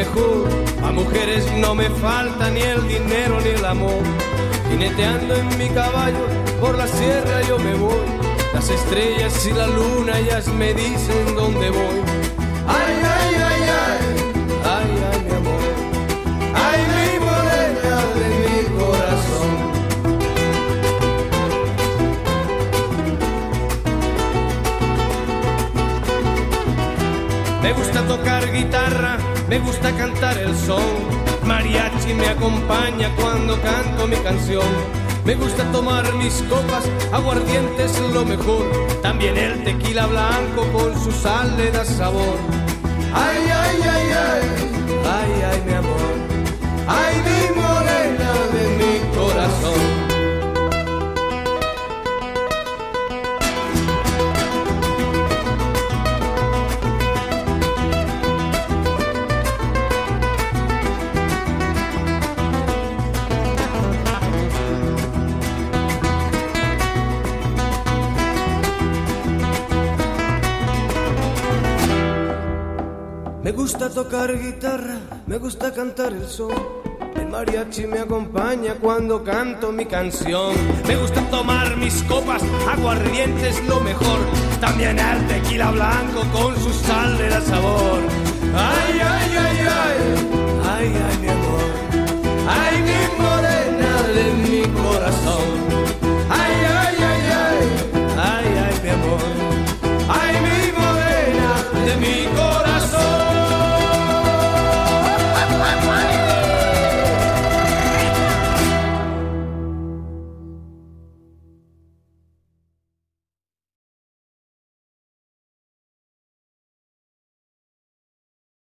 mejor. A mujeres no me falta ni el dinero ni el amor. Jineteando en mi caballo por la sierra yo me voy. Las estrellas y la luna ellas me dicen dónde voy. Ay, ay, ay, ay, ay, ay, mi amor. Ay, mi morena de mi corazón. Me gusta tocar guitarra, me gusta cantar el son. Mariachi me acompaña cuando canto mi canción. Me gusta tomar mis copas, aguardiente es lo mejor. También el tequila blanco con su sal le da sabor. Ay, ay, ay, ay, ay, ay, mi amor. Ay, mi morena de mi corazón. Me gusta tocar guitarra, me gusta cantar el son. El mariachi me acompaña cuando canto mi canción. Me gusta tomar mis copas, aguardiente es lo mejor. También el tequila blanco con su sal le da sabor. Ay, ay, ay, ay, ay, ay, mi amor. Ay, mi amor.